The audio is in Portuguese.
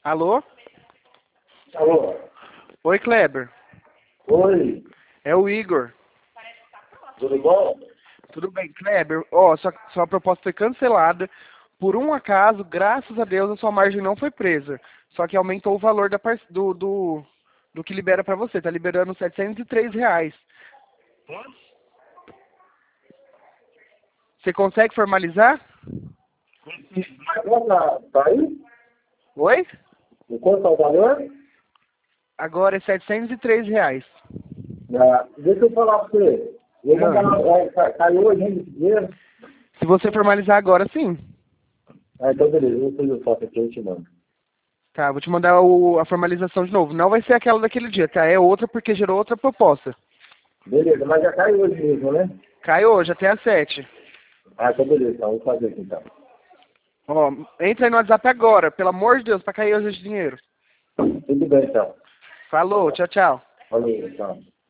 Alô? Alô? Oi, Kleber. Oi, É o Igor. tudo bom? Tudo bem, Kleber? Ó, sua proposta foi cancelada. Por um acaso, graças a Deus, a sua margem não foi presa. Só que aumentou o valor do que libera pra você. Tá liberando R$ 703. Você consegue formalizar? Mas tá aí? Oi? O quanto é o valor? Agora é R$ 703. Deixa eu falar pra você. Eu vou Ah. mandar, caiu hoje ainda esse dinheiro? Se você formalizar agora, sim. Então beleza, eu vou fazer o foto aqui, eu te mando. Tá, vou te mandar a formalização de novo. Não vai ser aquela daquele dia, tá? É outra porque gerou outra proposta. Beleza, mas já caiu hoje mesmo, né? Cai hoje, até às 7. Então beleza, então vou fazer aqui então. Ó, entra aí no WhatsApp agora, pelo amor de Deus, pra cair hoje esse dinheiro. Tudo bem então. Falou, tchau, tchau. Valeu, tchau.